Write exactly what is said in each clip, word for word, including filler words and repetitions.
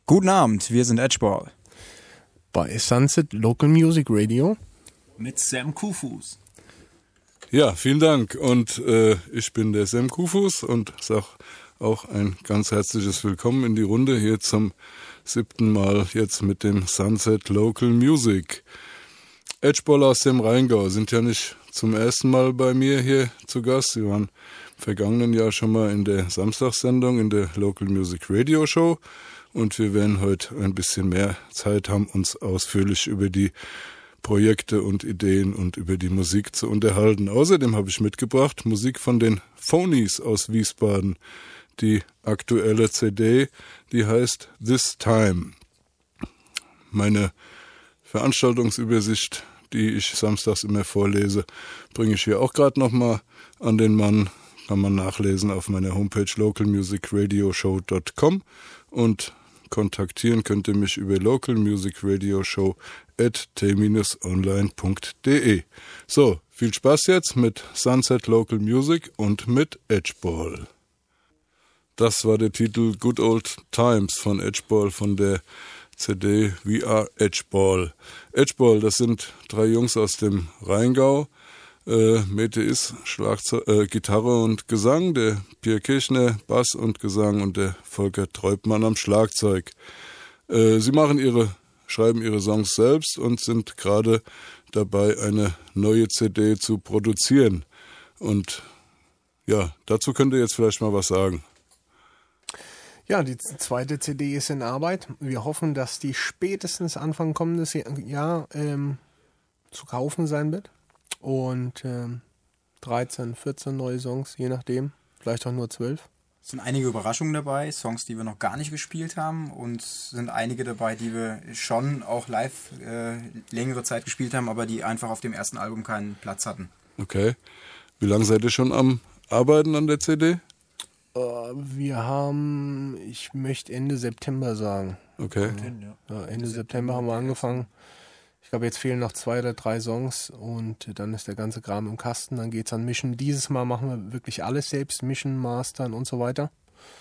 Guten Abend, wir sind Edgeball. Bei Sunset Local Music Radio. Mit Sam Kufus. Ja, vielen Dank. Und äh, ich bin der Sam Kufus und sage auch ein ganz herzliches Willkommen in die Runde hier zum siebten Mal jetzt mit dem Sunset Local Music. Edgeball aus dem Rheingau sind ja nicht zum ersten Mal bei mir hier zu Gast. Sie waren im vergangenen Jahr schon mal in der Samstagssendung in der Local Music Radio Show. Und wir werden heute ein bisschen mehr Zeit haben, uns ausführlich über die Projekte und Ideen und über die Musik zu unterhalten. Außerdem habe ich mitgebracht Musik von den Phonies aus Wiesbaden. Die aktuelle C D, die heißt This Time. Meine Veranstaltungsübersicht, die ich samstags immer vorlese, bringe ich hier auch gerade nochmal an den Mann. Kann man nachlesen auf meiner Homepage local music radio show dot com und kontaktieren könnt ihr mich über local music radio show at t dash online dot de. So, viel Spaß jetzt mit Sunset Local Music und mit Edgeball. Das war der Titel Good Old Times von Edgeball von der C D We Are Edgeball. Edgeball, das sind drei Jungs aus dem Rheingau. Äh, Mete ist Schlagzeug, äh, Gitarre und Gesang, der Pierre Kirchner Bass und Gesang und der Volker Treubmann am Schlagzeug. Äh, sie machen ihre, schreiben ihre Songs selbst und sind gerade dabei, eine neue C D zu produzieren. Und ja, dazu könnt ihr jetzt vielleicht mal was sagen. Ja, die zweite C D ist in Arbeit. Wir hoffen, dass die spätestens Anfang kommendes Jahr ähm, zu kaufen sein wird. Und ähm, dreizehn, vierzehn neue Songs, je nachdem. Vielleicht auch nur zwölf. Es sind einige Überraschungen dabei, Songs, die wir noch gar nicht gespielt haben. Und es sind einige dabei, die wir schon auch live äh, längere Zeit gespielt haben, aber die einfach auf dem ersten Album keinen Platz hatten. Okay. Wie lange seid ihr schon am Arbeiten an der C D? Uh, wir haben, ich möchte Ende September sagen. Okay. Ja, Ende, Ende September haben wir angefangen. Ich glaube, jetzt fehlen noch zwei oder drei Songs und dann ist der ganze Kram im Kasten. Dann geht's an Mischen. Dieses Mal machen wir wirklich alles selbst, Mischen, Mastern und so weiter.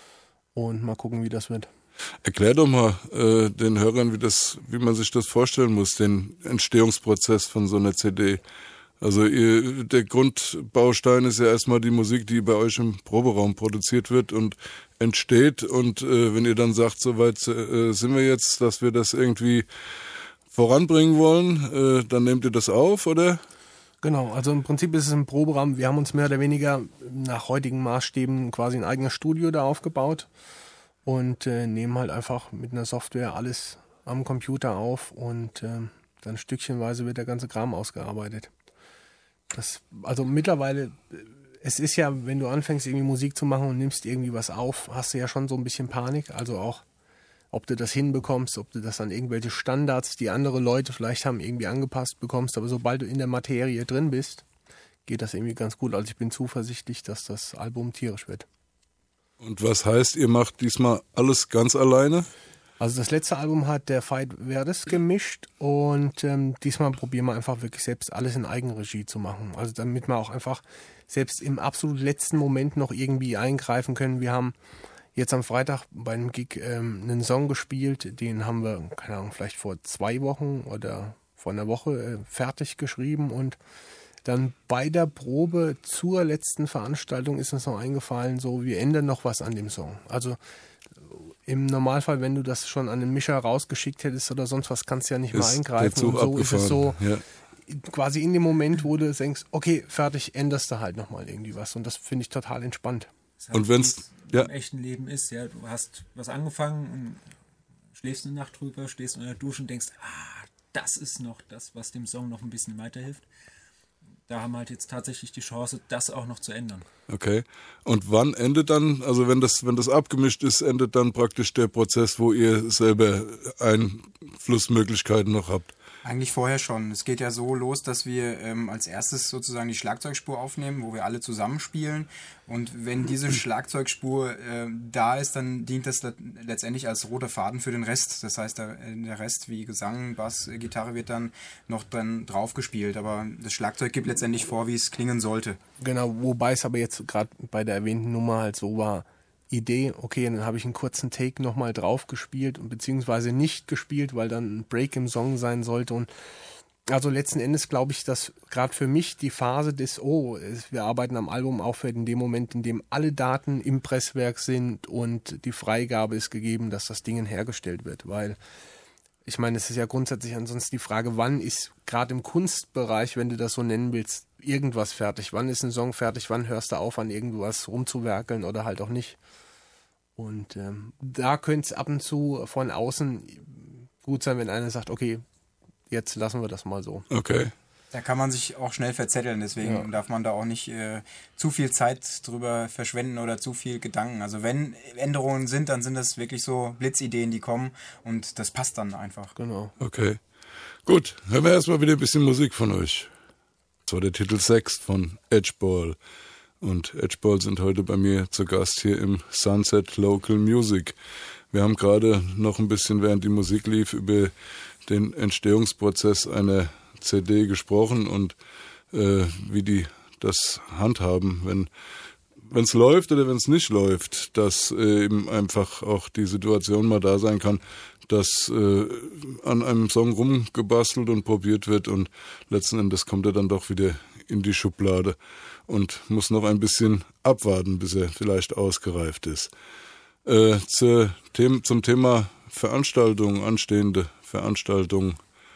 Und mal gucken, wie das wird. Erklär doch mal äh, den Hörern, wie das, wie man sich das vorstellen muss, den Entstehungsprozess von so einer C D. Also ihr, der Grundbaustein ist ja erstmal die Musik, die bei euch im Proberaum produziert wird und entsteht. Und äh, wenn ihr dann sagt, soweit äh, sind wir jetzt, dass wir das irgendwie voranbringen wollen, äh, dann nehmt ihr das auf, oder? Genau, also im Prinzip ist es ein Proberaum. Wir haben uns mehr oder weniger nach heutigen Maßstäben quasi ein eigenes Studio da aufgebaut und äh, nehmen halt einfach mit einer Software alles am Computer auf und äh, dann stückchenweise wird der ganze Kram ausgearbeitet. Das, also mittlerweile, es ist ja, wenn du anfängst irgendwie Musik zu machen und nimmst irgendwie was auf, hast du ja schon so ein bisschen Panik, also auch ob du das hinbekommst, ob du das an irgendwelche Standards, die andere Leute vielleicht haben, irgendwie angepasst bekommst. Aber sobald du in der Materie drin bist, geht das irgendwie ganz gut. Also ich bin zuversichtlich, dass das Album tierisch wird. Und was heißt, ihr macht diesmal alles ganz alleine? Also das letzte Album hat der Veit Verdes gemischt und ähm, diesmal probieren wir einfach wirklich selbst alles in Eigenregie zu machen. Also damit wir auch einfach selbst im absolut letzten Moment noch irgendwie eingreifen können. Wir haben jetzt am Freitag bei einem Gig ähm, einen Song gespielt, den haben wir, keine Ahnung, vielleicht vor zwei Wochen oder vor einer Woche äh, fertig geschrieben und dann bei der Probe zur letzten Veranstaltung ist uns noch eingefallen, so wir ändern noch was an dem Song. Also im Normalfall, wenn du das schon an den Mischer rausgeschickt hättest oder sonst was, kannst du ja nicht mehr eingreifen. Und so ist es so, ja. Quasi in dem Moment, wo du denkst, okay, fertig, änderst du halt nochmal irgendwie was und das finde ich total entspannt. Halt und wenn es ja. im echten Leben ist, ja, du hast was angefangen und schläfst eine Nacht drüber, stehst unter der Dusche und denkst, ah, das ist noch das, was dem Song noch ein bisschen weiterhilft. Da haben wir halt jetzt tatsächlich die Chance, das auch noch zu ändern. Okay. Und wann endet dann, also wenn das, wenn das abgemischt ist, endet dann praktisch der Prozess, wo ihr selber Einflussmöglichkeiten noch habt? Eigentlich vorher schon. Es geht ja so los, dass wir ähm, als erstes sozusagen die Schlagzeugspur aufnehmen, wo wir alle zusammenspielen. Und wenn diese Schlagzeugspur äh, da ist, dann dient das letztendlich als roter Faden für den Rest. Das heißt, der, der Rest wie Gesang, Bass, Gitarre wird dann noch dann drauf gespielt. Aber das Schlagzeug gibt letztendlich vor, wie es klingen sollte. Genau, wobei es aber jetzt gerade bei der erwähnten Nummer halt so war, Idee, okay, dann habe ich einen kurzen Take nochmal drauf gespielt und beziehungsweise nicht gespielt, weil dann ein Break im Song sein sollte. Und also letzten Endes glaube ich, dass gerade für mich die Phase des, oh, wir arbeiten am Album aufhört in dem Moment, in dem alle Daten im Presswerk sind und die Freigabe ist gegeben, dass das Ding hergestellt wird, weil ich meine, es ist ja grundsätzlich ansonsten die Frage, wann ist gerade im Kunstbereich, wenn du das so nennen willst, irgendwas fertig? Wann ist ein Song fertig? Wann hörst du auf, an irgendwas rumzuwerkeln oder halt auch nicht? Und ähm, da könnte es ab und zu von außen gut sein, wenn einer sagt, okay, jetzt lassen wir das mal so. Okay. Da kann man sich auch schnell verzetteln, deswegen ja. darf man da auch nicht äh, zu viel Zeit drüber verschwenden oder zu viel Gedanken. Also wenn Änderungen sind, dann sind das wirklich so Blitzideen, die kommen und das passt dann einfach. Genau. Okay. Gut, hören wir erstmal wieder ein bisschen Musik von euch. Das war der Titel Sext von Edgeball. Und Edgeball sind heute bei mir zu Gast hier im Sunset Local Music. Wir haben gerade noch ein bisschen, während die Musik lief, über den Entstehungsprozess einer C D gesprochen und äh, wie die das handhaben, wenn wenn es läuft oder wenn es nicht läuft, dass äh, eben einfach auch die Situation mal da sein kann, dass äh, an einem Song rumgebastelt und probiert wird und letzten Endes kommt er dann doch wieder in die Schublade und muss noch ein bisschen abwarten, bis er vielleicht ausgereift ist. Äh, zur The- zum Thema Veranstaltungen, anstehende Veranstaltungen,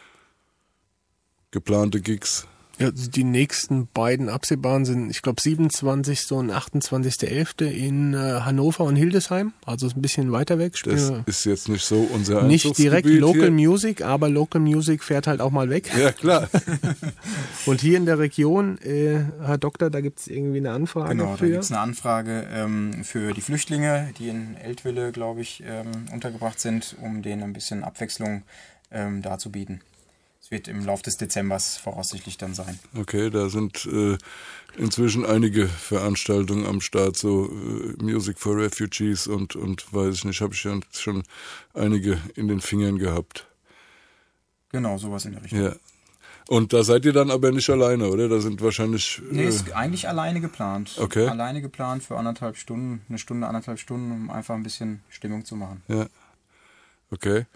geplante Gigs. Ja, die nächsten beiden absehbaren sind, ich glaube, siebenundzwanzigsten und achtundzwanzigsten elften in äh, Hannover und Hildesheim, also ein bisschen weiter weg. Das ist jetzt nicht so unser Nicht direkt Einzugsgebiet Local hier. Music, aber Local Music fährt halt auch mal weg. Ja, klar. Und hier in der Region, äh, Herr Doktor, da gibt es irgendwie eine Anfrage Genau, für. da gibt es eine Anfrage ähm, für die Flüchtlinge, die in Eltville, glaube ich, ähm, untergebracht sind, um denen ein bisschen Abwechslung ähm, darzubieten. Es wird im Laufe des Dezembers voraussichtlich dann sein. Okay, da sind äh, inzwischen einige Veranstaltungen am Start, so äh, Music for Refugees und, und weiß ich nicht, habe ich ja schon einige in den Fingern gehabt. Genau, sowas in der Richtung. Ja. Und da seid ihr dann aber nicht alleine, oder? Da sind wahrscheinlich... Äh, Nee, ist eigentlich alleine geplant. Okay. Alleine geplant für anderthalb Stunden, eine Stunde, anderthalb Stunden, um einfach ein bisschen Stimmung zu machen. Ja, okay.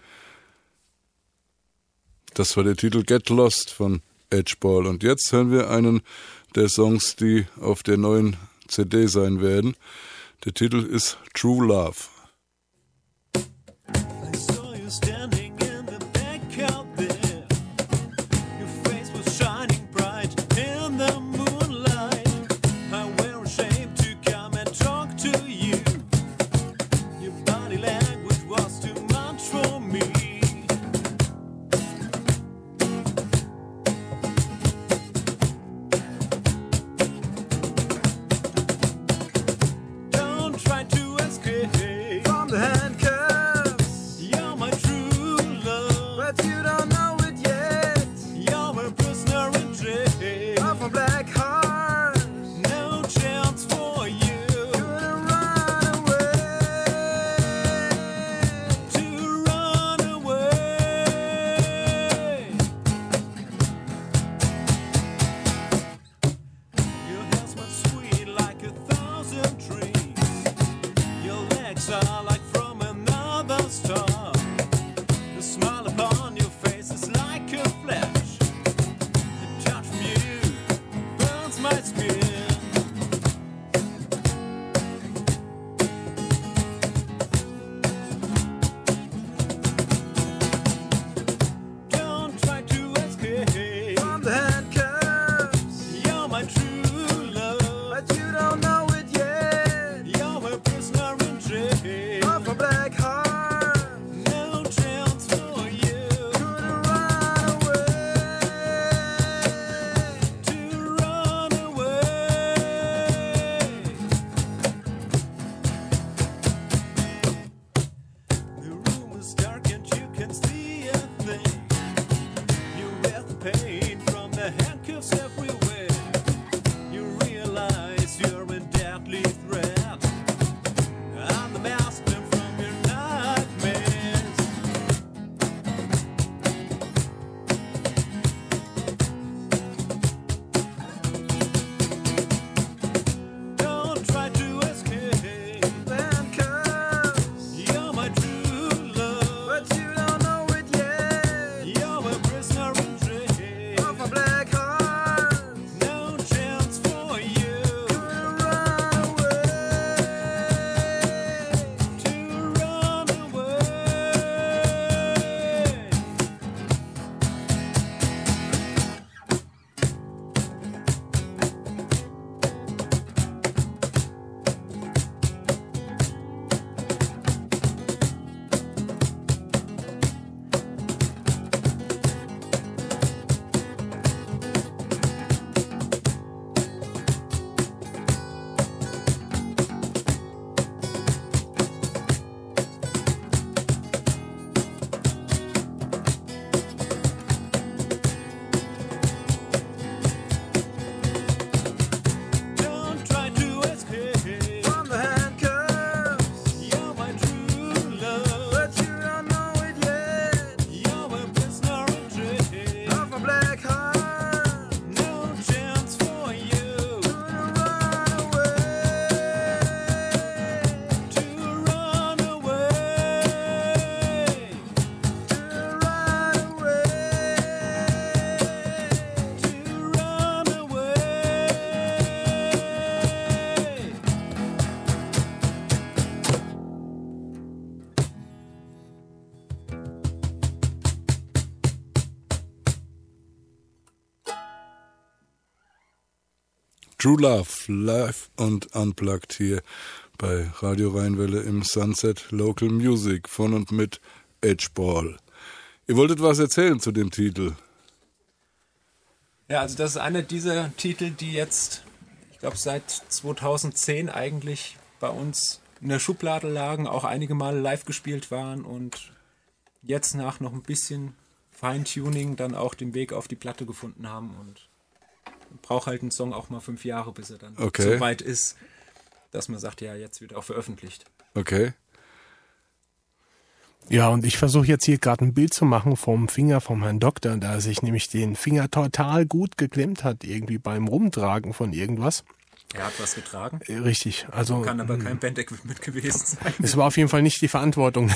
Das war der Titel Get Lost von Edgeball. Und jetzt hören wir einen der Songs, die auf der neuen C D sein werden. Der Titel ist True Love. Try to escape from the handcuffs. You're my true True Love, live und unplugged hier bei Radio Rheinwelle im Sunset Local Music von und mit Edgeball. Ihr wolltet was erzählen zu dem Titel? Ja, also das ist einer dieser Titel, die jetzt, ich glaube, seit zweitausendzehn eigentlich bei uns in der Schublade lagen, auch einige Male live gespielt waren und jetzt nach noch ein bisschen Feintuning dann auch den Weg auf die Platte gefunden haben und braucht halt ein Song auch mal fünf Jahre, bis er dann okay. so weit ist, dass man sagt, ja, jetzt wird auch veröffentlicht. Okay. Ja, und ich versuche jetzt hier gerade ein Bild zu machen vom Finger vom Herrn Doktor, da er sich nämlich den Finger total gut geklemmt hat, irgendwie beim Rumtragen von irgendwas. Er hat was getragen. Richtig. Also kann aber kein Band-Equipment gewesen sein. Es war auf jeden Fall nicht die Verantwortung.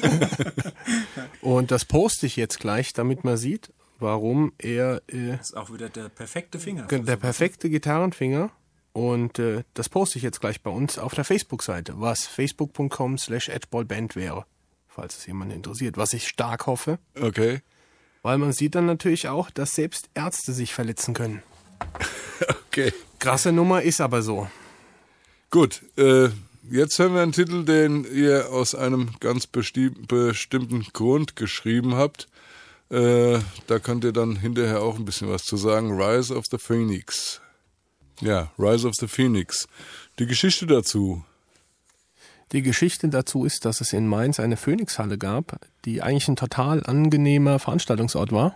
Und das poste ich jetzt gleich, damit man sieht, warum er... Äh, das ist auch wieder der perfekte Finger. Der perfekte Gitarrenfinger. Und äh, das poste ich jetzt gleich bei uns auf der Facebook-Seite, was facebook punkt com slash edgeballband wäre, falls es jemand interessiert, was ich stark hoffe. Okay. Weil man sieht dann natürlich auch, dass selbst Ärzte sich verletzen können. Okay. Krasse Nummer, ist aber so. Gut, äh, jetzt hören wir einen Titel, den ihr aus einem ganz besti- bestimmten Grund geschrieben habt. Äh, da könnt ihr dann hinterher auch ein bisschen was zu sagen. Rise of the Phoenix. Ja, Rise of the Phoenix. Die Geschichte dazu. Die Geschichte dazu ist, dass es in Mainz eine Phoenix-Halle gab, die eigentlich ein total angenehmer Veranstaltungsort war.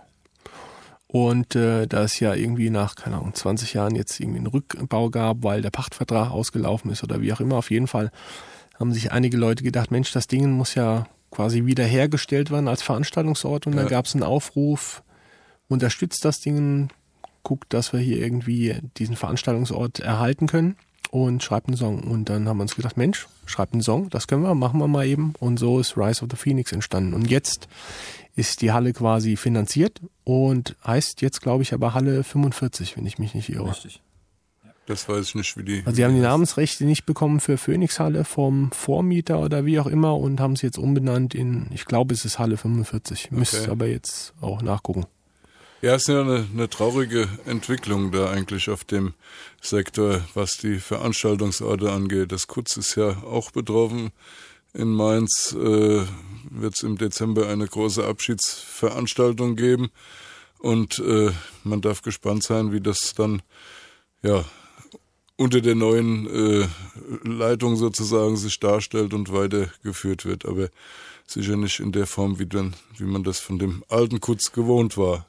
Und äh, da es ja irgendwie nach, keine Ahnung, zwanzig Jahren jetzt irgendwie einen Rückbau gab, weil der Pachtvertrag ausgelaufen ist oder wie auch immer, auf jeden Fall haben sich einige Leute gedacht, Mensch, das Ding muss ja quasi wiederhergestellt werden als Veranstaltungsort. Und ja. Da gab es einen Aufruf, unterstützt das Ding, guckt, dass wir hier irgendwie diesen Veranstaltungsort erhalten können und schreibt einen Song. Und dann haben wir uns gedacht, Mensch, schreibt einen Song, das können wir, machen wir mal eben. Und so ist Rise of the Phoenix entstanden. Und jetzt ist die Halle quasi finanziert und heißt jetzt, glaube ich, aber Halle fünfundvierzig, wenn ich mich nicht irre. Richtig. Ja. Das weiß ich nicht, wie die... Also sie haben die Namensrechte nicht bekommen für Phoenix Halle vom Vormieter oder wie auch immer und haben es jetzt umbenannt in, ich glaube, es ist Halle fünfundvierzig. Okay. Müsst aber jetzt auch nachgucken. Ja, es ist ja eine, eine traurige Entwicklung da eigentlich auf dem Sektor, was die Veranstaltungsorte angeht. Das Kutz ist ja auch betroffen. In Mainz äh, wird es im Dezember eine große Abschiedsveranstaltung geben und äh, man darf gespannt sein, wie das dann ja unter der neuen äh, Leitung sozusagen sich darstellt und weitergeführt wird. Aber sicher nicht in der Form, wie, dann, wie man das von dem alten Kutz gewohnt war.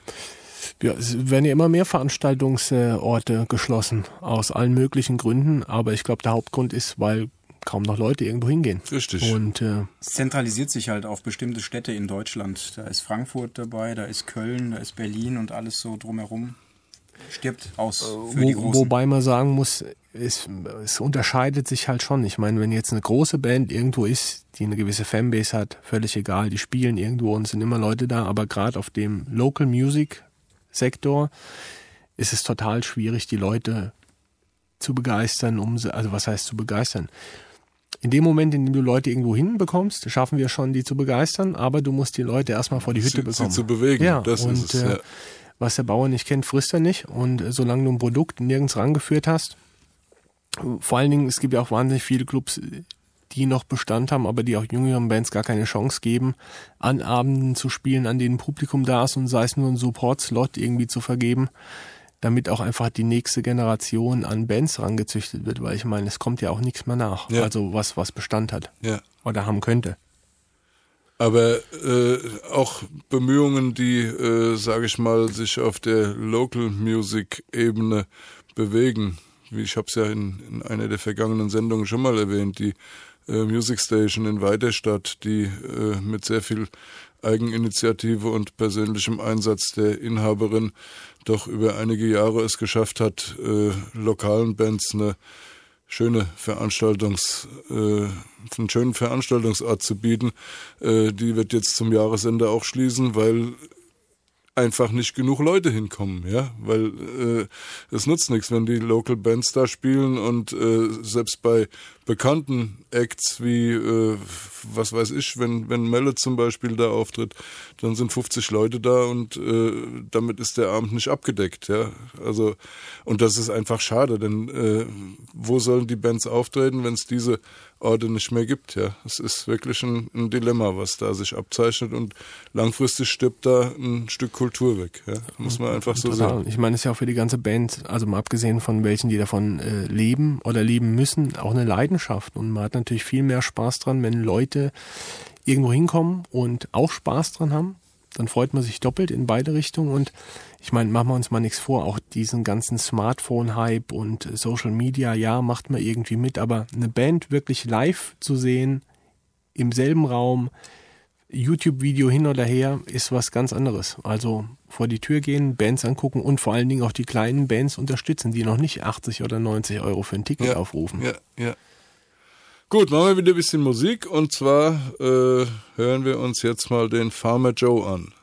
Ja, es werden ja immer mehr Veranstaltungsorte geschlossen, aus allen möglichen Gründen. Aber ich glaube, der Hauptgrund ist, weil kaum noch Leute irgendwo hingehen. Richtig. Und äh, es zentralisiert sich halt auf bestimmte Städte in Deutschland. Da ist Frankfurt dabei, da ist Köln, da ist Berlin und alles so drumherum. Stirbt aus für wo, die Großen. Wobei man sagen muss, es, es unterscheidet sich halt schon. Ich meine, wenn jetzt eine große Band irgendwo ist, die eine gewisse Fanbase hat, völlig egal, die spielen irgendwo und sind immer Leute da, aber gerade auf dem Local Music Sektor ist es total schwierig, die Leute zu begeistern, um sie, also was heißt zu begeistern? In dem Moment, in dem du Leute irgendwo hinbekommst, schaffen wir schon, die zu begeistern, aber du musst die Leute erstmal vor die Hütte sie, bekommen. Sie zu bewegen, ja, das und, ist es, äh, ja. Was der Bauer nicht kennt, frisst er nicht. Und äh, solange du ein Produkt nirgends rangeführt hast, vor allen Dingen, es gibt ja auch wahnsinnig viele Clubs, die noch Bestand haben, aber die auch jüngeren Bands gar keine Chance geben, an Abenden zu spielen, an denen Publikum da ist und sei es nur ein Support-Slot irgendwie zu vergeben, damit auch einfach die nächste Generation an Bands rangezüchtet wird, weil ich meine, es kommt ja auch nichts mehr nach, ja. Also was, was Bestand hat ja. Oder haben könnte. Aber äh, auch Bemühungen, die, äh, sage ich mal, sich auf der Local Music Ebene bewegen. Wie ich habe es ja in, in einer der vergangenen Sendungen schon mal erwähnt, die äh, Music Station in Weiterstadt, die äh, mit sehr viel Eigeninitiative und persönlichem Einsatz der Inhaberin doch über einige Jahre es geschafft hat, äh, lokalen Bands eine schöne Veranstaltungs, äh, einen schönen Veranstaltungsort zu bieten. Äh, die wird jetzt zum Jahresende auch schließen, weil einfach nicht genug Leute hinkommen, ja, weil äh, es nutzt nichts, wenn die Local Bands da spielen und äh, selbst bei bekannten Acts wie, äh, was weiß ich, wenn wenn Melle zum Beispiel da auftritt, dann sind fünfzig Leute da und äh, damit ist der Abend nicht abgedeckt, ja, also und das ist einfach schade, denn äh, wo sollen die Bands auftreten, wenn es diese Orte nicht mehr gibt, ja, es ist wirklich ein, ein Dilemma, was da sich abzeichnet und langfristig stirbt da ein Stück Kultur weg, ja, muss man einfach so Total. sagen. Ich meine, es ist ja auch für die ganze Band, also mal abgesehen von welchen, die davon äh, leben oder leben müssen, auch eine Leidenschaft und man hat natürlich viel mehr Spaß dran, wenn Leute irgendwo hinkommen und auch Spaß dran haben, dann freut man sich doppelt in beide Richtungen und ich meine, machen wir uns mal nichts vor, auch diesen ganzen Smartphone-Hype und Social Media, ja, macht man irgendwie mit, aber eine Band wirklich live zu sehen, im selben Raum, YouTube-Video hin oder her, ist was ganz anderes. Also vor die Tür gehen, Bands angucken und vor allen Dingen auch die kleinen Bands unterstützen, die noch nicht achtzig oder neunzig Euro für ein Ticket ja, aufrufen. Ja, ja. Gut, machen wir wieder ein bisschen Musik und zwar äh, hören wir uns jetzt mal den Farmer Joe an.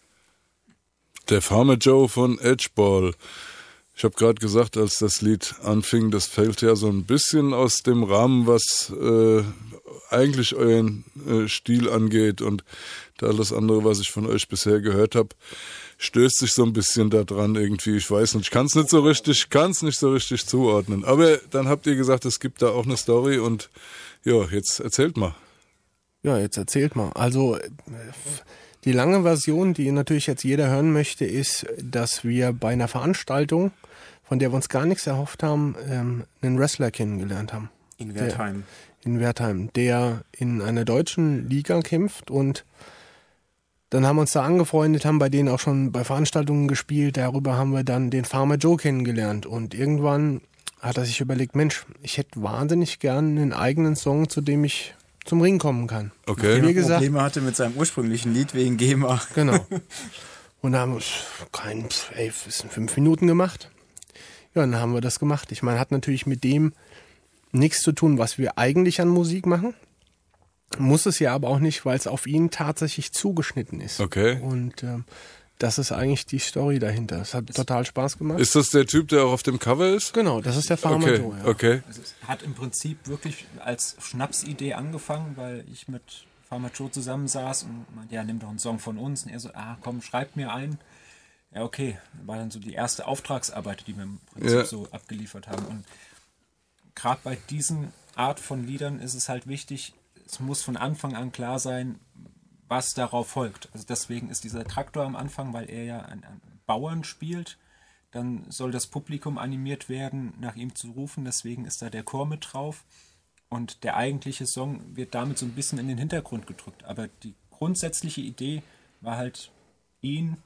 Der Farmer Joe von Edgeball. Ich habe gerade gesagt, als das Lied anfing, das fällt ja so ein bisschen aus dem Rahmen, was äh, eigentlich euren äh, Stil angeht und da alles andere, was ich von euch bisher gehört habe, stößt sich so ein bisschen da dran irgendwie. Ich weiß nicht, ich kann es nicht so richtig, kann es nicht so richtig zuordnen. Aber dann habt ihr gesagt, es gibt da auch eine Story und ja, jetzt erzählt mal. Ja, jetzt erzählt mal. Also die lange Version, die natürlich jetzt jeder hören möchte, ist, dass wir bei einer Veranstaltung, von der wir uns gar nichts erhofft haben, ähm, einen Wrestler kennengelernt haben. In Wertheim. Der, in Wertheim, der in einer deutschen Liga kämpft und dann haben wir uns da angefreundet, haben bei denen auch schon bei Veranstaltungen gespielt. Darüber haben wir dann den Farmer Joe kennengelernt und irgendwann hat er sich überlegt, Mensch, ich hätte wahnsinnig gern einen eigenen Song, zu dem ich zum Ring kommen kann. Okay. Nachdem Wie er gesagt, Probleme hatte mit seinem ursprünglichen Lied wegen GEMA. genau. Und da haben wir kein, ey, es sind fünf Minuten gemacht. Ja, dann haben wir das gemacht. Ich meine, hat natürlich mit dem nichts zu tun, was wir eigentlich an Musik machen. Muss es ja aber auch nicht, weil es auf ihn tatsächlich zugeschnitten ist. Okay. Und ähm, das ist eigentlich die Story dahinter. Es hat total Spaß gemacht. Ist das der Typ, der auch auf dem Cover ist? Genau, das ist der Farmer Okay, Joe. Ja. okay. Also es hat im Prinzip wirklich als Schnapsidee angefangen, weil ich mit Farmer Joe zusammensaß und meinte, ja, nimm doch einen Song von uns. Und er so, ah, komm, schreib mir einen. Ja, okay. War dann so die erste Auftragsarbeit, die wir im Prinzip Ja. so abgeliefert haben. Und gerade bei diesen Art von Liedern ist es halt wichtig, es muss von Anfang an klar sein, was darauf folgt. Also deswegen ist dieser Traktor am Anfang, weil er ja einen, einen Bauern spielt, dann soll das Publikum animiert werden, nach ihm zu rufen, deswegen ist da der Chor mit drauf und der eigentliche Song wird damit so ein bisschen in den Hintergrund gedrückt. Aber die grundsätzliche Idee war halt, ihn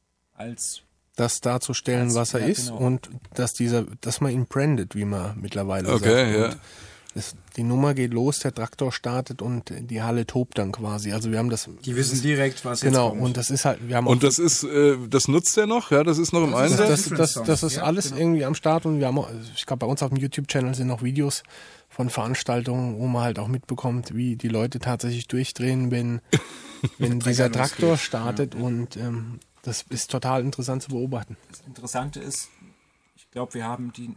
als Das darzustellen, Als- was er ja, ist genau. und dass dieser, dass man ihn brandet, wie man mittlerweile Okay, sagt. ja. Und das, die Nummer geht los, der Traktor startet und die Halle tobt dann quasi. Also wir haben das. Die wissen direkt, was Genau, jetzt kommt. und das ist halt, wir haben auch Und das ist, äh, das nutzt er noch? Ja, das ist noch im Das ist das, Einsatz? das, das, das ist Ja, alles genau. irgendwie am Start und wir haben auch, ich glaube, bei uns auf dem YouTube-Channel sind noch Videos von Veranstaltungen, wo man halt auch mitbekommt, wie die Leute tatsächlich durchdrehen, wenn, wenn dieser Trecker Traktor losgeht. startet und ähm, das ist total interessant zu beobachten. Das Interessante ist, ich glaube, wir haben die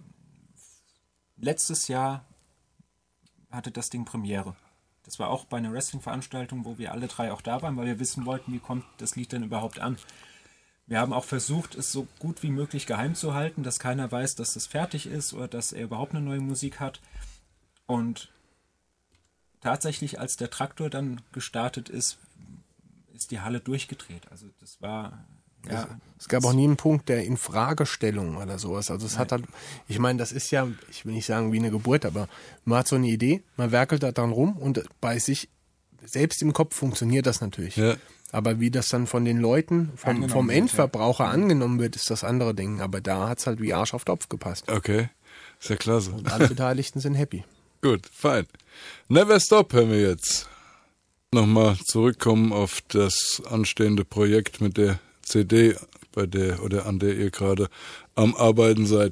letztes Jahr hatte das Ding Premiere. Das war auch bei einer Wrestling-Veranstaltung, wo wir alle drei auch da waren, weil wir wissen wollten, wie kommt das Lied denn überhaupt an. Wir haben auch versucht, es so gut wie möglich geheim zu halten, dass keiner weiß, dass es fertig ist oder dass er überhaupt eine neue Musik hat. Und tatsächlich, als der Traktor dann gestartet ist, ist die Halle durchgedreht. Also das war... Ja, Es gab auch nie einen Punkt der Infragestellung oder sowas. Also es hat halt, ich meine, das ist ja, ich will nicht sagen wie eine Geburt, aber man hat so eine Idee, man werkelt da dran rum und bei sich selbst im Kopf funktioniert das natürlich. Ja. Aber wie das dann von den Leuten, vom, Angenommen vom wird, Endverbraucher angenommen wird, ist das andere Ding. Aber da hat es halt wie Arsch auf Topf gepasst. Okay, ist ja klasse. Und alle Beteiligten sind happy. Gut, fein. Never Stop hören wir jetzt. Nochmal zurückkommen auf das anstehende Projekt mit der C D, bei der oder an der ihr gerade am Arbeiten seid.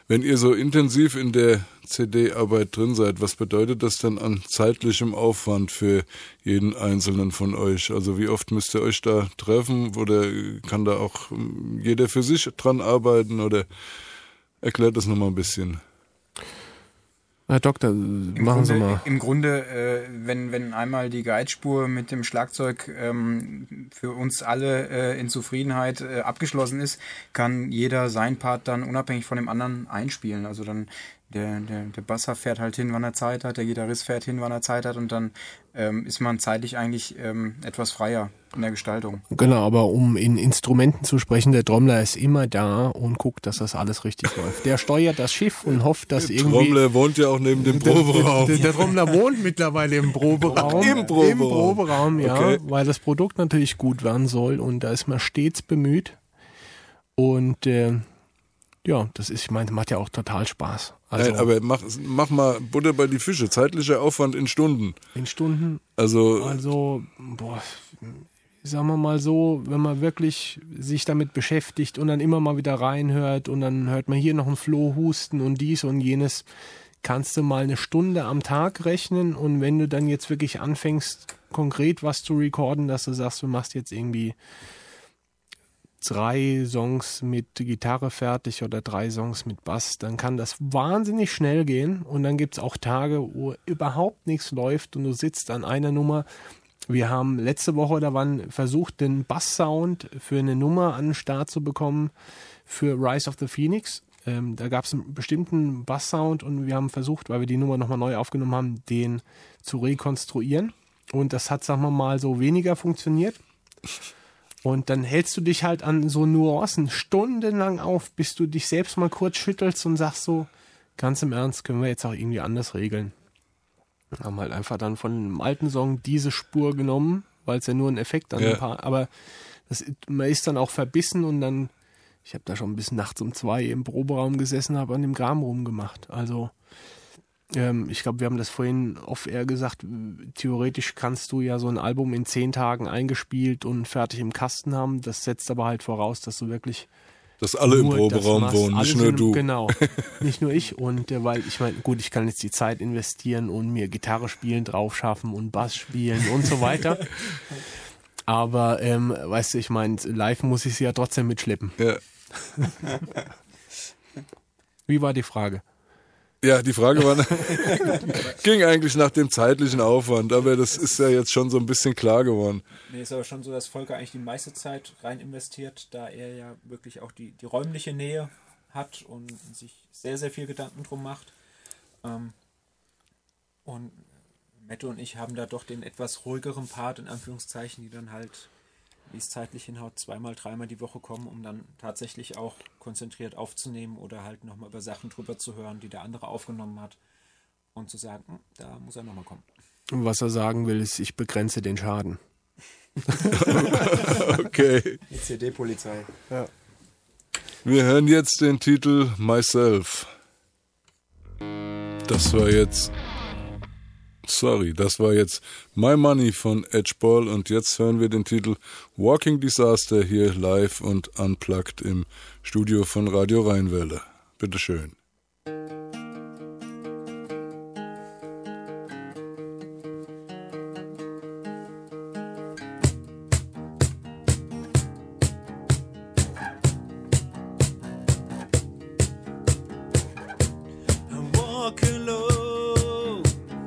Wenn ihr so intensiv in der C D-Arbeit drin seid, was bedeutet das denn an zeitlichem Aufwand für jeden Einzelnen von euch? Also wie oft müsst ihr euch da treffen oder kann da auch jeder für sich dran arbeiten oder erklärt das nochmal ein bisschen? Herr Doktor, Im machen Sie Grunde, mal. Im Grunde, äh, wenn, wenn einmal die Guidespur mit dem Schlagzeug ähm, für uns alle äh, in Zufriedenheit äh, abgeschlossen ist, kann jeder sein Part dann unabhängig von dem anderen einspielen. Also dann der, der, der Basser fährt halt hin, wann er Zeit hat, der Gitarrist fährt hin, wann er Zeit hat und dann ähm, ist man zeitlich eigentlich ähm, etwas freier in der Gestaltung. Genau, aber um in Instrumenten zu sprechen, der Trommler ist immer da und guckt, dass das alles richtig läuft. Der steuert das Schiff und hofft, dass Der irgendwie... Trommler wohnt ja auch neben dem Proberaum. Der, der, der Trommler wohnt mittlerweile im Proberaum. Im Proberaum. Im Proberaum, ja, Okay. weil das Produkt natürlich gut werden soll und da ist man stets bemüht. Und äh, ja, das ist, ich meine, macht ja auch total Spaß. Also Nein, aber mach, mach mal Butter bei die Fische. Zeitlicher Aufwand in Stunden. in Stunden, Also, also, boah, sagen wir mal so, wenn man wirklich sich damit beschäftigt und dann immer mal wieder reinhört und dann hört man hier noch einen Floh husten und dies und jenes, kannst du mal eine Stunde am Tag rechnen und wenn du dann jetzt wirklich anfängst, konkret was zu recorden, dass du sagst, du machst jetzt irgendwie drei Songs mit Gitarre fertig oder drei Songs mit Bass, dann kann das wahnsinnig schnell gehen und dann gibt es auch Tage, wo überhaupt nichts läuft und du sitzt an einer Nummer. Wir haben letzte Woche da waren versucht, den Bass-Sound für eine Nummer an den Start zu bekommen für Rise of the Phoenix. Ähm, da gab es einen bestimmten Bass-Sound und wir haben versucht, weil wir die Nummer nochmal neu aufgenommen haben, den zu rekonstruieren. Und das hat, sagen wir mal, so weniger funktioniert. Und dann hältst du dich halt an so Nuancen stundenlang auf, bis du dich selbst mal kurz schüttelst und sagst so, ganz im Ernst, können wir jetzt auch irgendwie anders regeln. Wir haben halt einfach dann von einem alten Song diese Spur genommen, weil es ja nur ein Effekt an Ja. ein paar, aber das, man ist dann auch verbissen und dann, ich habe da schon bis nachts um zwei im Proberaum gesessen, habe an dem Kram rumgemacht. Also ähm, ich glaube, wir haben das vorhin off-air gesagt, theoretisch kannst du ja so ein Album in zehn Tagen eingespielt und fertig im Kasten haben. Das setzt aber halt voraus, dass du wirklich dass alle im nur das Proberaum machst. wohnen, nicht Alles nur in- du. Genau, nicht nur ich. Und äh, weil ich meine, gut, ich kann jetzt die Zeit investieren und mir Gitarre spielen drauf schaffen und Bass spielen und so weiter. Aber ähm, weißt du, ich meine, live muss ich sie ja trotzdem mitschleppen. Ja. Wie war die Frage? Ja, die Frage war, ging eigentlich nach dem zeitlichen Aufwand, aber das ist ja jetzt schon so ein bisschen klar geworden. Nee, ist aber schon so, dass Volker eigentlich die meiste Zeit rein investiert, da er ja wirklich auch die, die räumliche Nähe hat und sich sehr, sehr viel Gedanken drum macht. Ähm, und Mette und ich haben da doch den etwas ruhigeren Part, in Anführungszeichen, die dann halt, wie es zeitlich hinhaut, zweimal, dreimal die Woche kommen, um dann tatsächlich auch konzentriert aufzunehmen oder halt nochmal über Sachen drüber zu hören, die der andere aufgenommen hat und zu sagen, hm, da muss er nochmal kommen. Was er sagen will, ist, ich begrenze den Schaden. Okay. Die C D-Polizei. Wir hören jetzt den Titel Myself. Das war jetzt... Sorry, das war jetzt My Money von Edgeball und jetzt hören wir den Titel Walking Disaster hier live und unplugged im Studio von Radio Rheinwelle. Bitteschön. I walk alone,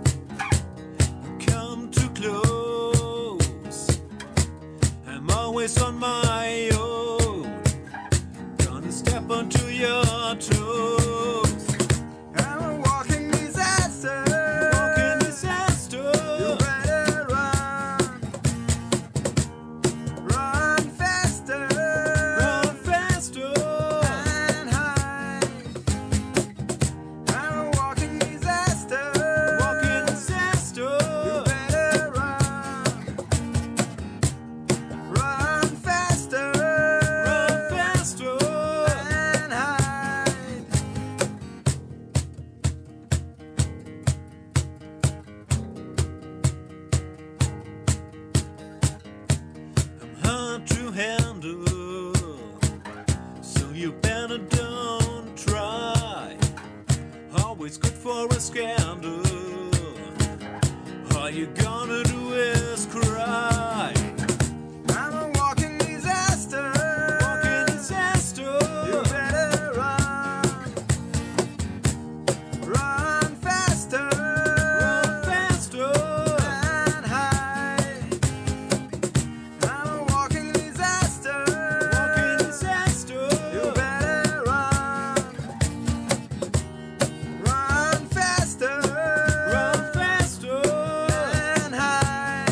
come too close. I'm always on my own, gonna step onto your toes. I'm a walking disaster. Walking disaster. You better run, run faster, Run faster. and hide. I'm a walking disaster. Walking disaster. You better run, run faster, Run faster. and hide. I'm hard to handle, so you better don't try. always good for a scandal. All you gonna do is cry. I'm a walking disaster. Walking disaster. You better run. Run faster. Run faster. And hide. I'm a walking disaster. Walking disaster. You better run. Run faster. Run faster. And hide.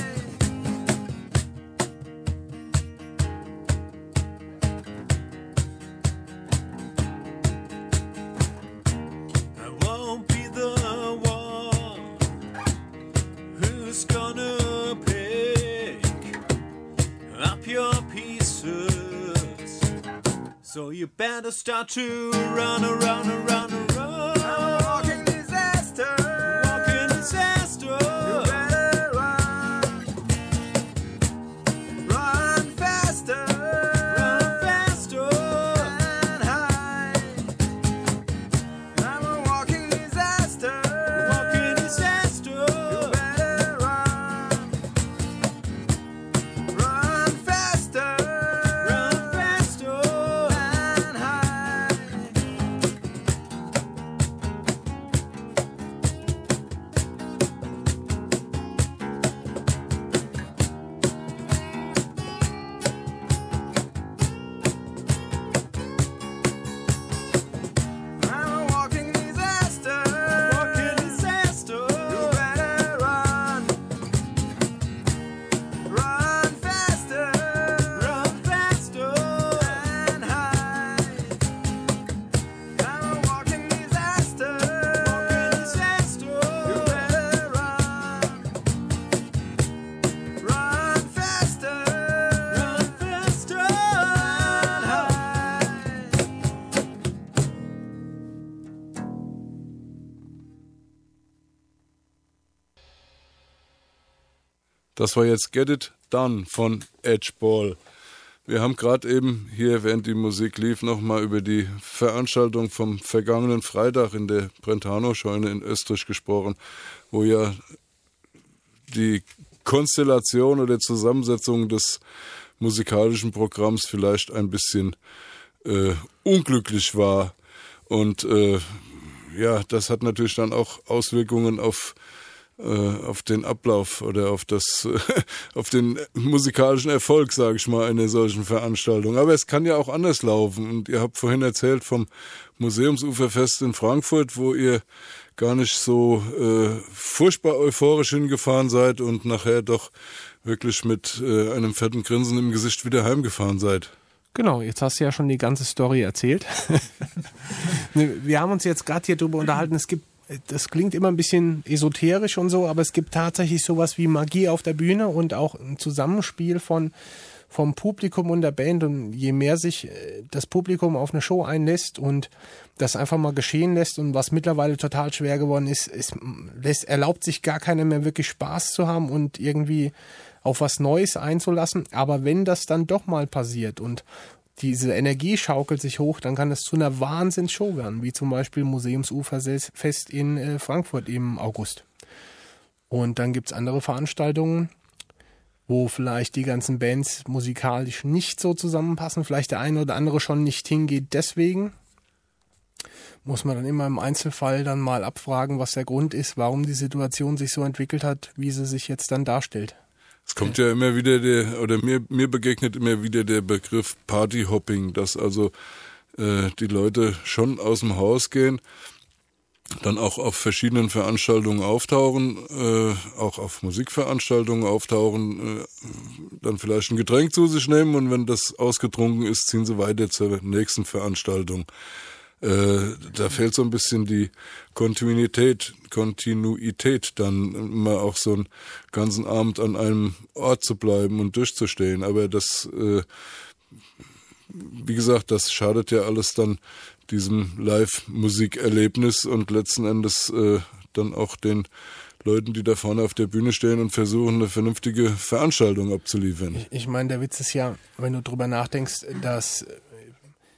I won't be the one who's gonna pick up your pieces. So you better start to run around, around, around. Walking disaster. Walking disaster. You better run. Run faster. Run faster. And hide. I'm a walking disaster. Walking disaster. You better run. Run faster. Run faster. And hide. I'm a walking disaster. Walking disaster. You better run. Run faster. Run faster. And hide. I'm a walking disaster. Walking disaster. You better run. Run faster. Run faster. And hide. Das war jetzt Get It Done von Edgeball. Wir haben gerade eben hier, während die Musik lief, nochmal über die Veranstaltung vom vergangenen Freitag in der Brentano-Scheune in Österreich gesprochen, wo ja die Konstellation oder Zusammensetzung des musikalischen Programms vielleicht ein bisschen äh, unglücklich war. Und äh, ja, das hat natürlich dann auch Auswirkungen auf auf den Ablauf oder auf das auf den musikalischen Erfolg, sage ich mal, einer solchen Veranstaltung. Aber es kann ja auch anders laufen. Und ihr habt vorhin erzählt vom Museumsuferfest in Frankfurt, wo ihr gar nicht so äh, furchtbar euphorisch hingefahren seid und nachher doch wirklich mit äh, einem fetten Grinsen im Gesicht wieder heimgefahren seid. Genau, jetzt hast du ja schon die ganze Story erzählt. Wir haben uns jetzt gerade hier drüber unterhalten, es gibt, das klingt immer ein bisschen esoterisch und so, aber es gibt tatsächlich sowas wie Magie auf der Bühne und auch ein Zusammenspiel von vom Publikum und der Band. Und je mehr sich das Publikum auf eine Show einlässt und das einfach mal geschehen lässt, und was mittlerweile total schwer geworden ist, es lässt, erlaubt sich gar keiner mehr wirklich Spaß zu haben und irgendwie auf was Neues einzulassen. Aber wenn das dann doch mal passiert und diese Energie schaukelt sich hoch, dann kann es zu einer Wahnsinnsshow werden, wie zum Beispiel Museumsuferfest in äh, Frankfurt im August. Und dann gibt's andere Veranstaltungen, wo vielleicht die ganzen Bands musikalisch nicht so zusammenpassen, vielleicht der eine oder andere schon nicht hingeht. Deswegen muss man dann immer im Einzelfall dann mal abfragen, was der Grund ist, warum die Situation sich so entwickelt hat, wie sie sich jetzt dann darstellt. Es kommt ja immer wieder der, oder mir, mir begegnet immer wieder der Begriff Partyhopping, dass also äh, die Leute schon aus dem Haus gehen, dann auch auf verschiedenen Veranstaltungen auftauchen, äh, auch auf Musikveranstaltungen auftauchen, äh, dann vielleicht ein Getränk zu sich nehmen und wenn das ausgetrunken ist, ziehen sie weiter zur nächsten Veranstaltung. Äh, da fehlt so ein bisschen die Kontinuität, Kontinuität, dann immer auch so einen ganzen Abend an einem Ort zu bleiben und durchzustehen. Aber das, äh, wie gesagt, das schadet ja alles dann diesem Live-Musikerlebnis und letzten Endes äh, dann auch den Leuten, die da vorne auf der Bühne stehen und versuchen, eine vernünftige Veranstaltung abzuliefern. Ich, ich meine, der Witz ist ja, wenn du drüber nachdenkst, dass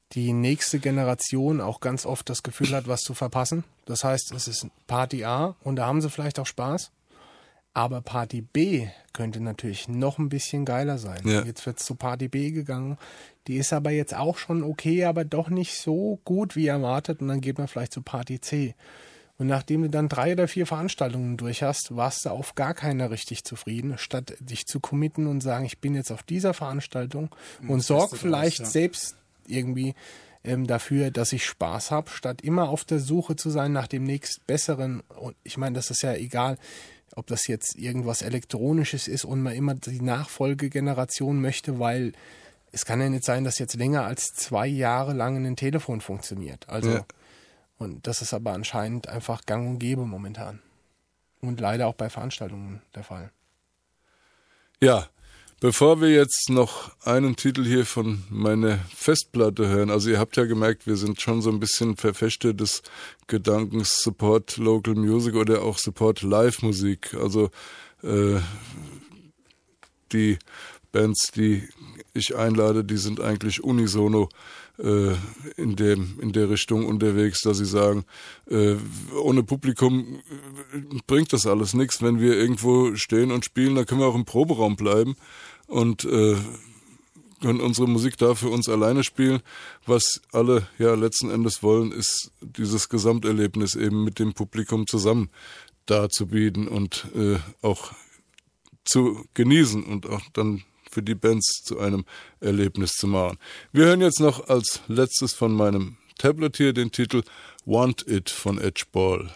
die nächste Generation auch ganz oft das Gefühl hat, was zu verpassen. Das heißt, es ist Party A und da haben sie vielleicht auch Spaß. Aber Party B könnte natürlich noch ein bisschen geiler sein. Ja. Jetzt wird es zu Party B gegangen. Die ist aber jetzt auch schon okay, aber doch nicht so gut wie erwartet. Und dann geht man vielleicht zu Party C. Und nachdem du dann drei oder vier Veranstaltungen durch hast, warst du auf gar keiner richtig zufrieden, statt dich zu committen und sagen, ich bin jetzt auf dieser Veranstaltung und das sorg Beste vielleicht draus, ja. selbst irgendwie ähm, dafür, dass ich Spaß habe, statt immer auf der Suche zu sein nach dem nächstbesseren. Und ich meine, das ist ja egal, ob das jetzt irgendwas Elektronisches ist und man immer die Nachfolgegeneration möchte, weil es kann ja nicht sein, dass jetzt länger als zwei Jahre lang ein Telefon funktioniert. Also Ja. und das ist aber anscheinend einfach gang und gäbe momentan. Und leider auch bei Veranstaltungen der Fall. Ja, bevor wir jetzt noch einen Titel hier von meiner Festplatte hören, also ihr habt ja gemerkt, wir sind schon so ein bisschen Verfechter des Gedankens Support Local Music oder auch Support Live Musik. Also äh, die Bands, die ich einlade, die sind eigentlich unisono äh, in dem in der Richtung unterwegs, dass sie sagen, äh, ohne Publikum äh, bringt das alles nichts. Wenn wir irgendwo stehen und spielen, dann können wir auch im Proberaum bleiben und äh, können unsere Musik da für uns alleine spielen. Was alle ja letzten Endes wollen, ist dieses Gesamterlebnis eben mit dem Publikum zusammen darzubieten und äh, auch zu genießen und auch dann für die Bands zu einem Erlebnis zu machen. Wir hören jetzt noch als letztes von meinem Tablet hier den Titel Want It von Edge Ball.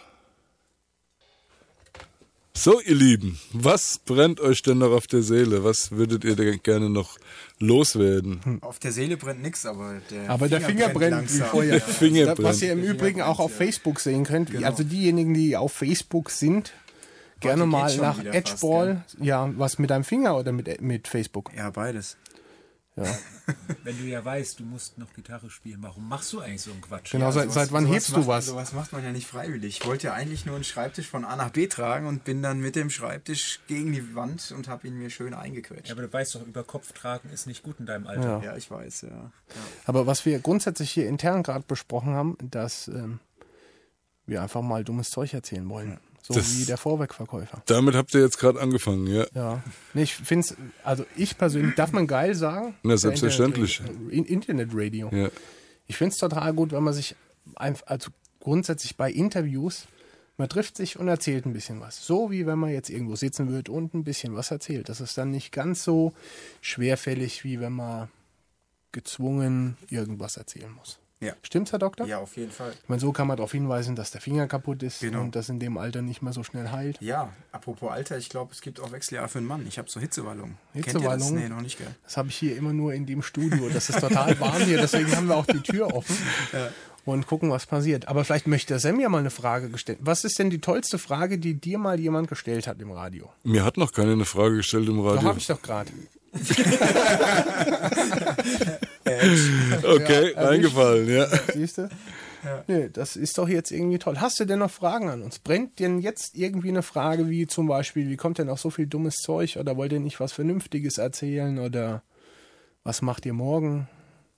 So, ihr Lieben, was brennt euch denn noch auf der Seele? Was würdet ihr denn gerne noch loswerden? Auf der Seele brennt nichts, aber der Aber der Finger brennt wie langsam. vorher. Der Finger Das, was brennt. ihr im Übrigen auch auf Facebook sehen könnt. Genau. Also diejenigen, die auf Facebook sind, gerne geht mal schon nach wieder Edgeball. Ja, was mit deinem Finger oder mit, mit Facebook? Ja, beides. Ja. Wenn du ja weißt, du musst noch Gitarre spielen, warum machst du eigentlich so einen Quatsch? Genau, seit, sowas- seit wann sowas hebst macht, du was? Sowas macht man ja nicht freiwillig. Ich wollte ja eigentlich nur einen Schreibtisch von A nach B tragen und bin dann mit dem Schreibtisch gegen die Wand und habe ihn mir schön eingequetscht. Ja, aber du weißt doch, über Kopf tragen ist nicht gut in deinem Alter. Ja. Ja, ich weiß, ja. ja. Aber was wir grundsätzlich hier intern gerade besprochen haben, dass ähm, wir einfach mal dummes Zeug erzählen wollen. So Das- wie der Vorwegverkäufer. Damit habt ihr jetzt gerade angefangen, ja? Ja. Nee, ich finde es, also ich persönlich, darf man geil sagen? Na, selbstverständlich. In- Internetradio. Ja. Ich finde es total gut, wenn man sich einfach, also grundsätzlich bei Interviews, man trifft sich und erzählt ein bisschen was. So wie wenn man jetzt irgendwo sitzen würde und ein bisschen was erzählt. Das ist dann nicht ganz so schwerfällig, wie wenn man gezwungen irgendwas erzählen muss. Ja. Stimmt's, Herr Doktor? Ja, auf jeden Fall. Ich meine, so kann man darauf hinweisen, dass der Finger kaputt ist Genau. und das in dem Alter nicht mehr so schnell heilt. Ja, apropos Alter, ich glaube, es gibt auch Wechseljahre für einen Mann. Ich habe so Hitzewallungen. Kennt ihr das? Hitzewallungen? Nee, noch nicht, gell? Das habe ich hier immer nur in dem Studio. Das ist total warm hier, deswegen haben wir auch die Tür offen und gucken, was passiert. Aber vielleicht möchte der Sam ja mal eine Frage gestellt. Was ist denn die tollste Frage, die dir mal jemand gestellt hat im Radio? Mir hat noch keiner eine Frage gestellt im Da Radio. habe ich doch gerade. Okay, Ja, eingefallen, ja. Siehst du? Nee, das ist doch jetzt irgendwie toll. Hast du denn noch Fragen an uns? Brennt denn jetzt irgendwie eine Frage wie zum Beispiel, wie kommt denn auch so viel dummes Zeug? Oder wollt ihr nicht was Vernünftiges erzählen? Oder was macht ihr morgen?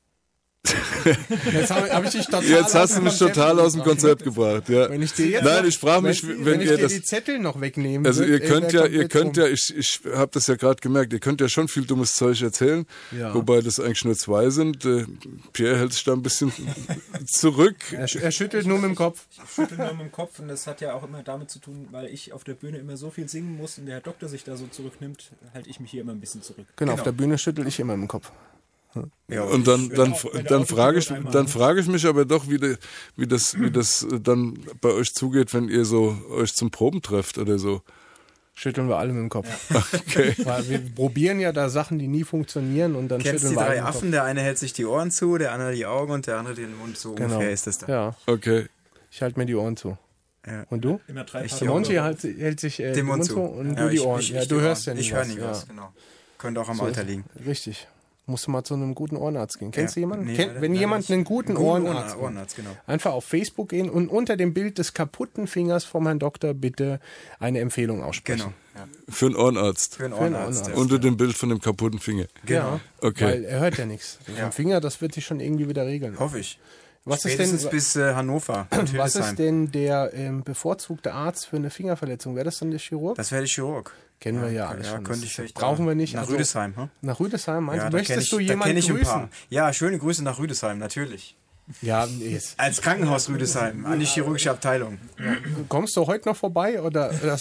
Jetzt habe hab ich dich total Jetzt aus hast du dem mich Konzept total aus dem gebracht. Konzept gebracht, ja. Wenn ich dir jetzt Nein, noch- ich frage mich, wenn, wenn, wenn ich ihr dir das... die Zettel noch wegnehmen Also würd, ihr ey, könnt wär ja, komplett ihr könnt rum. ja, ich, ich habe das ja gerade gemerkt, ihr könnt ja schon viel dummes Zeug erzählen, Ja. wobei das eigentlich nur zwei sind. Äh, Pierre hält sich da ein bisschen zurück. Er, sch- er schüttelt nur mit dem Kopf. Ich schüttel nur mit dem Kopf und das hat ja auch immer damit zu tun, weil ich auf der Bühne immer so viel singen muss und der Herr Doktor sich da so zurücknimmt, halte ich mich hier immer ein bisschen zurück. Genau, auf Genau. der Bühne schüttel ich immer mit dem Kopf. Ja, Und dann, dann, auch bei der dann frage ich, Autotür einmal, dann ne? frage ich mich aber doch, wie, de, wie das, wie das äh, dann bei euch zugeht, wenn ihr so euch zum Proben trefft oder so. Schütteln wir alle mit dem Kopf. Okay. Weil wir probieren ja da Sachen, die nie funktionieren und dann Kennst schütteln die wir alle drei mit dem Kopf. Affen? Der eine hält sich die Ohren zu, der andere die Augen und der andere den Mund. So Genau. ungefähr ist das da. Ja, Okay. ich halte mir die Ohren zu. Ja. Und du? Immer drei Ich Paar Der Ja, Monty Augen. hält, hält sich äh, Den Mund zu. und Ja, du die ich- Ohren. ich- ja, ich du die hörst Ohren. ja nicht Ich höre was. nie ja. was, genau. Könnte auch am So Alter ist- liegen. Richtig. musst du mal zu einem guten Ohrenarzt gehen. Kennst Ja, du jemanden? nee, Kennt, leider- wenn leider jemand nicht. einen guten Einen guten Ohrenarzt, Ohren- Ohrenarzt, genau. einfach auf Facebook gehen und unter dem Bild des kaputten Fingers vom Herrn Doktor bitte eine Empfehlung aussprechen. Genau. Ja. Für einen Ohrenarzt. Für einen einen Ohrenarzt. Ohrenarzt. ja. Unter dem Bild von dem kaputten Finger. Genau. Okay. Weil er hört ja nichts. Ja. Am Finger, das wird sich schon irgendwie wieder regeln. Hoffe ich. Was ist Spätestens denn, bis äh, Hannover. und was Hildesheim. ist denn der ähm, bevorzugte Arzt für eine Fingerverletzung? Wäre das dann der Chirurg? Das wäre der Chirurg. Kennen wir ja Ja, alles schon. könnte Das ich vielleicht brauchen da- wir nicht. Nach Also, Rüdesheim, hm? Nach Rüdesheim, meinst Ja, du? da kenn Möchtest ich, du da jemanden kenn ich ein grüßen? paar. Ja, schöne Grüße nach Rüdesheim, natürlich. Ja, jetzt. Als Krankenhaus Rüdesheim, an die chirurgische Abteilung. Kommst du heute noch vorbei oder das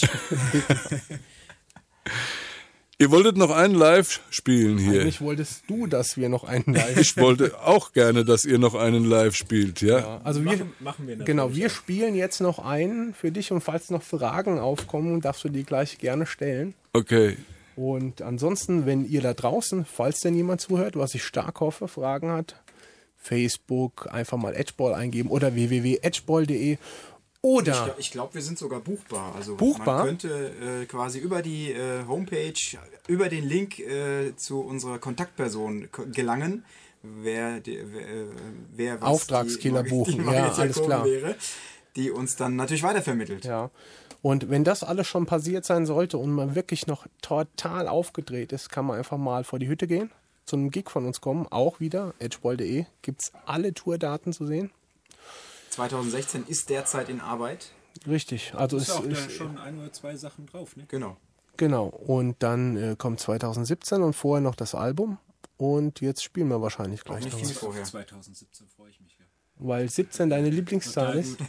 Ihr wolltet noch einen live spielen hier. eigentlich wolltest du, dass wir noch einen live Ich wollte auch gerne, dass ihr noch einen live spielt, ja? Also wir, Machen, machen wir natürlich genau, wir auch. spielen jetzt noch einen für dich und falls noch Fragen aufkommen, darfst du die gleich gerne stellen. Okay. Und ansonsten, wenn ihr da draußen, falls denn jemand zuhört, was ich stark hoffe, Fragen hat, Facebook, einfach mal Edgeball eingeben oder w w w punkt edgeball punkt de oder Ich glaube, wir sind sogar buchbar. Also Buchbar? man könnte äh, quasi über die äh, Homepage, über den Link äh, zu unserer Kontaktperson k- gelangen, wer, die, wer, äh, wer was Auftragskiller die, buchen. die Ja, Margit alles Jacobi klar. wäre, die uns dann natürlich weitervermittelt. ja. Und wenn das alles schon passiert sein sollte und man wirklich noch total aufgedreht ist, kann man einfach mal vor die Hütte gehen, zu einem Gig von uns kommen, auch wieder, edgeball punkt de, gibt es alle Tourdaten zu sehen. zwanzig sechzehn ist derzeit in Arbeit. Richtig, also Ist es auch da ist, schon ein oder zwei Sachen drauf, ne? Genau. genau. Und dann äh, kommt zwanzig siebzehn und vorher noch das Album. Und jetzt spielen wir wahrscheinlich gleich Nicht noch viel was. vorher. zwanzig siebzehn freue ich mich. Ja. Weil siebzehn deine Lieblingszahl Total ist. gut.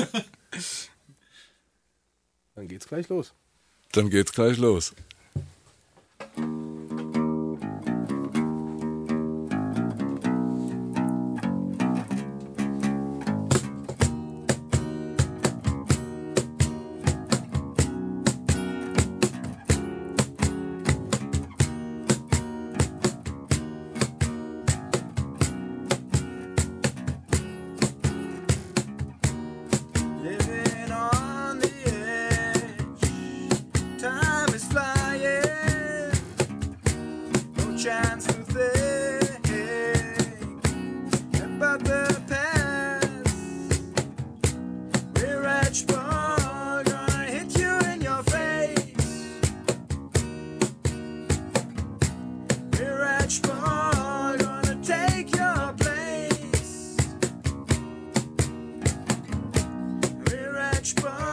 Dann geht's gleich los. Dann geht's gleich los. Living on the edge, time is flying, no chance to think about the past. We're edgeball, gonna hit you in your face. We're edgeball, gonna take your place. We're edgeball.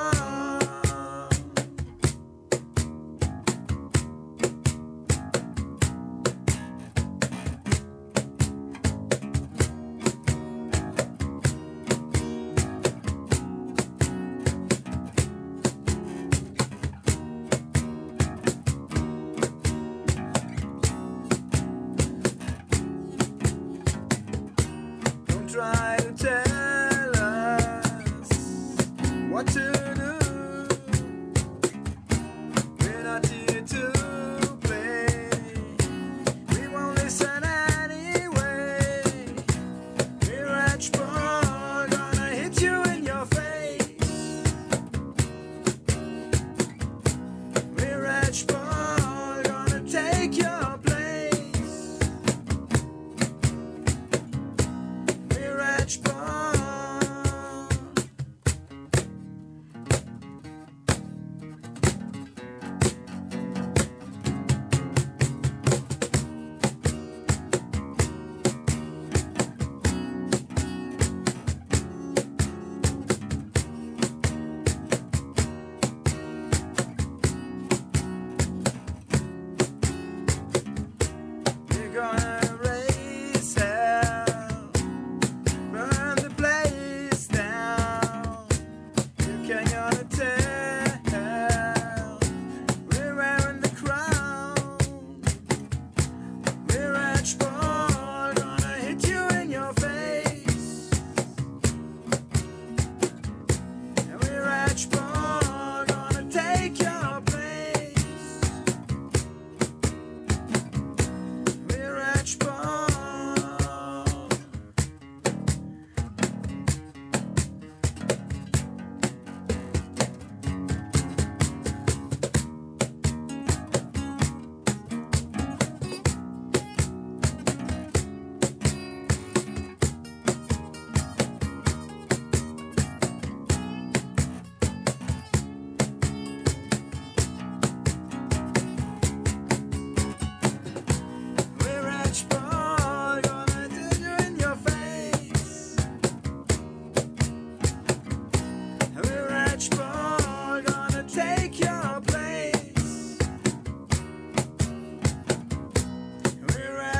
Don't try to tell us what to do. We're not here to play. We won't listen anyway. We're edgeball, gonna hit you in your face. We're edgeball, gonna take your place. We're edgeball.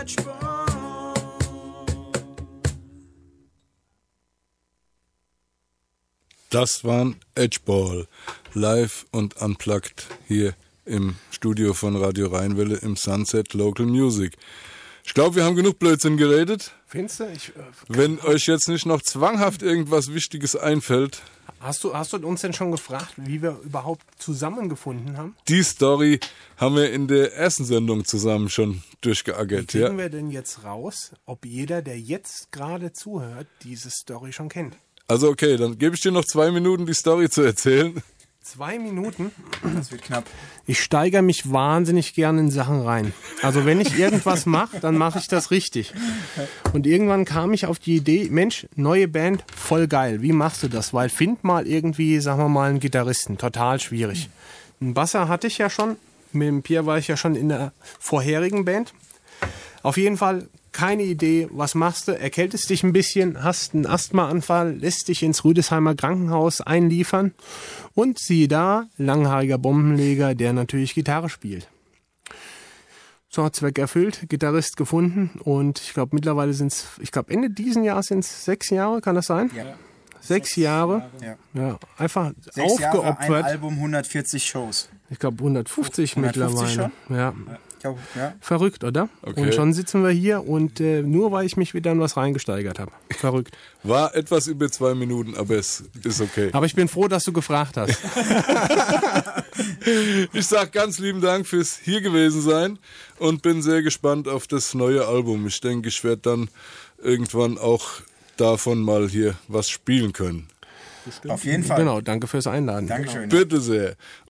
Edgeball. Das waren Edgeball, live und unplugged hier im Studio von Radio Rheinwelle im Sunset Local Music. Ich glaube, wir haben genug Blödsinn geredet. Findest du? Ich, äh, Wenn euch jetzt nicht noch zwanghaft irgendwas Wichtiges einfällt, hast, du, hast du uns denn schon gefragt, wie wir überhaupt zusammengefunden haben? die Story haben wir in der ersten Sendung zusammen schon Wie durchgeackert. kriegen Ja. wir denn jetzt raus, ob jeder, der jetzt gerade zuhört, diese Story schon kennt? Also okay, dann gebe ich dir noch zwei Minuten, die Story zu erzählen. Zwei Minuten? Das wird knapp. Ich steigere mich wahnsinnig gerne in Sachen rein. Also wenn ich irgendwas mache, dann mache ich das richtig. Und irgendwann kam ich auf die Idee, Mensch, neue Band, voll geil. Wie machst du das? Weil find mal irgendwie, sagen wir mal, einen Gitarristen. Total schwierig. Einen Basser hatte ich ja schon. Mit dem Pierre war ich ja schon in der vorherigen Band. Auf jeden Fall keine Idee, was machst du? Erkältest dich ein bisschen, hast einen Asthmaanfall, lässt dich ins Rüdesheimer Krankenhaus einliefern und siehe da, langhaariger Bombenleger, der natürlich Gitarre spielt. So, Zweck erfüllt, Gitarrist gefunden und ich glaube mittlerweile sind es, ich glaube Ende diesen Jahres sind es sechs Jahre, kann das sein? Ja. Sechs Jahre. Ja. Ja, einfach Sechs Jahre, ein aufgeopfert. Album, hundertvierzig Shows. Ich glaube hundertfünfzig, hundertfünfzig mittlerweile. Ja. Ich glaub, ja. Verrückt, oder? Okay. Und schon sitzen wir hier und äh, nur weil ich mich wieder in was reingesteigert habe. Verrückt. War etwas über zwei Minuten, aber es ist okay. Aber ich bin froh, dass du gefragt hast. Ich sag ganz lieben Dank fürs hier gewesen sein und bin sehr gespannt auf das neue Album. Ich denke, ich werde dann irgendwann auch davon mal hier was spielen können. Auf jeden Fall. Genau, danke fürs Einladen. Dankeschön. Bitte sehr.